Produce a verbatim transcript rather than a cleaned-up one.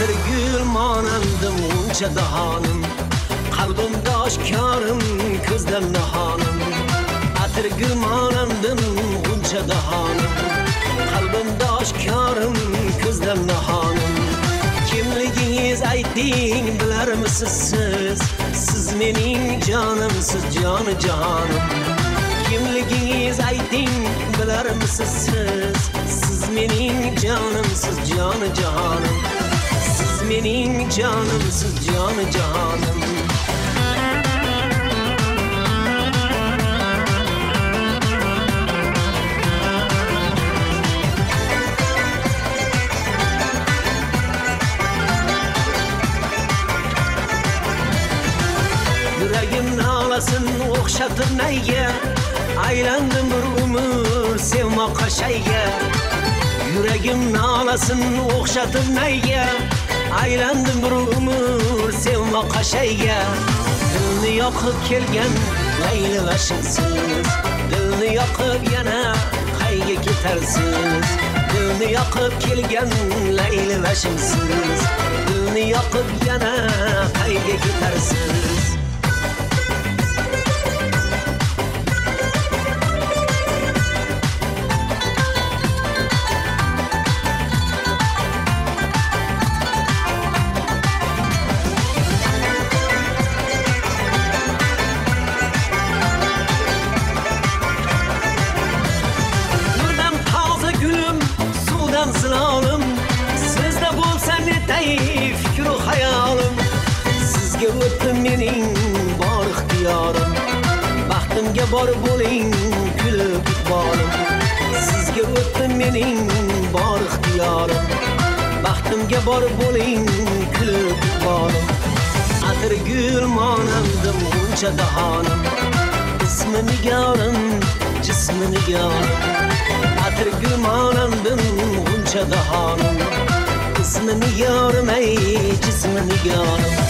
atir gül monandim uncha dahonim, qalbimda oshkorim ko'zdan nihonim. Atir gül monandim uncha dahonim, qalbimda oshkorim ko'zdan nihonim. Kimligingiz ayting bilarmisiz siz, siz mening jonimsiz joni jahonim. Kimligingiz ayting bilarmisiz siz, siz mening jonimsiz joni jahonim. Siz mening jonimsiz joni jahonim. Yuragim nolasin o'xshatib nayga, aylandim bir umr sevmoqqa shayga. Yuragim nolasin o'xshatib nayga, aylandim bir umr sevmoqqa shayga. Dilni yoqib kelgan layli vashingsiz, dilni yoqib yana qayga ketarsiz. Dilni yoqib kelgan layli vashingsiz, dilni yoqib yana qayga ketarsiz. Zilolim, sizda bo'lsa netay fikru hayolim. Sizga o'tdi mening bor ixtiyorim, baxtimga bor bo'ling kulib iqbolim. Sizga o'tdi mening bor ixtiyorim, baxtimga bor bo'ling kulib iqbolim. Atir gul monandim uncha dahonim, ismi nigorim, jismi nigorim. Atir gul monandim uncha dahonim, ismi nigorim, ey jismi nigorim.